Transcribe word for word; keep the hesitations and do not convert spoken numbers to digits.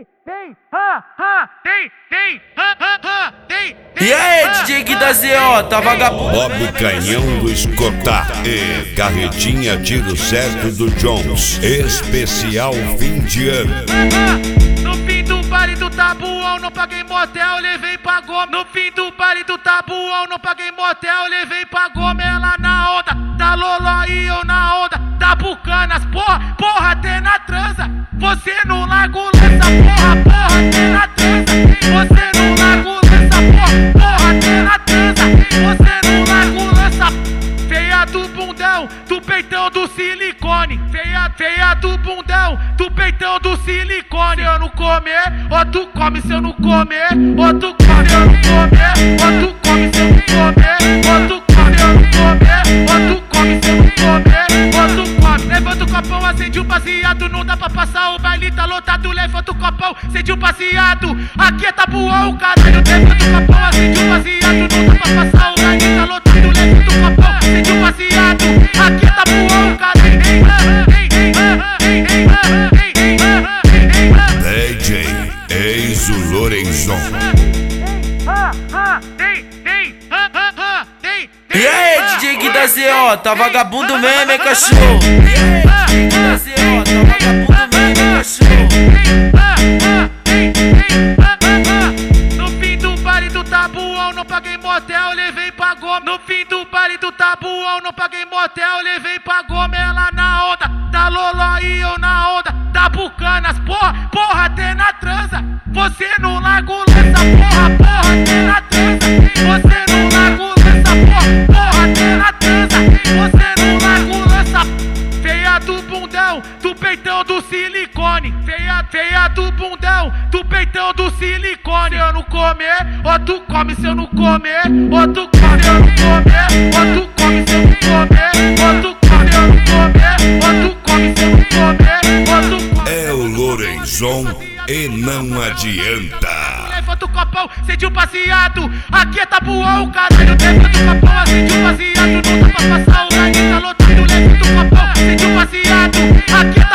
tem, tem, ha, ha, tem, tem, ha, ha, ha, tem, tem. E aí, D J que da Z O, tá vagabundo? Bob Canhão do Escotar e Carretinha Tiro Certo do Jones. Especial fim de ano. No fim do baile do Tabuão, não paguei motel, levei pra goma. No fim do baile do Tabuão, não paguei motel, levei pra goma. Ela na onda da Loló e eu na onda da Bucanas. Porra, porra, até na transa. Você no lago lança, porra, porra, até na transa. Você no lago lança, porra, porra, até na transa. Você no lago lança. Feia do bundão, do peitão do silicone. Feia, feia do bundão, do peitão do silicone. Se eu não comer, ou tu come. Se eu não comer, ou tu come. Se eu não comer, ou tu come. Se eu não comer, ou tu come. Se eu não comer, ou tu come. Se eu não comer, ou tu come. Levanta o copão, acende um baseado. Não dá pra passar, o baile tá lotado. Levanta o copão, acende um baseado. Aqui é Tabuão, caralho. Levanta o copão, acende um baseado. Não dá pra passar, o baile tá lotado. Levanta o copão, acende um baseado. Aqui é Tabuão, caralho. D J Enzo Lorenzon. E aí, D J que da Z O, tá vagabundo mesmo, hein, cachorro? E aí, D J que da Z O, tá vagabundo mesmo, hein, cachorro? No fim do baile do Tabuão, não paguei motel, levei pra goma. No fim do baile do Tabuão, não paguei motel, levei pra goma. Ela na onda da Loló e eu na onda da Bucanas. Porra, porra, até na transa. Você no lago lança, porra, porra, até na transa. Você no lago lança, porra, porra, até na transa. Você no lago lança. Feia do bundão, do peitão do silicone. Feia, feia do bundão, do peitão do silicone. Se eu não comer, ou tu come. Se eu não comer, ou tu come. Se eu não comer, ou tu come. Se eu não comer, ou tu come. Se eu não comer, ou tu come. Se eu não comer, ou tu come. É o Lorenzon e não adianta. Levanta o copão, acende um baseado. Aqui é Tabuão, caralho. Levanta o copão, acende um baseado. Não dá pra passar, o baile tá lotado. Levanta o copão, acende um baseado. Aqui é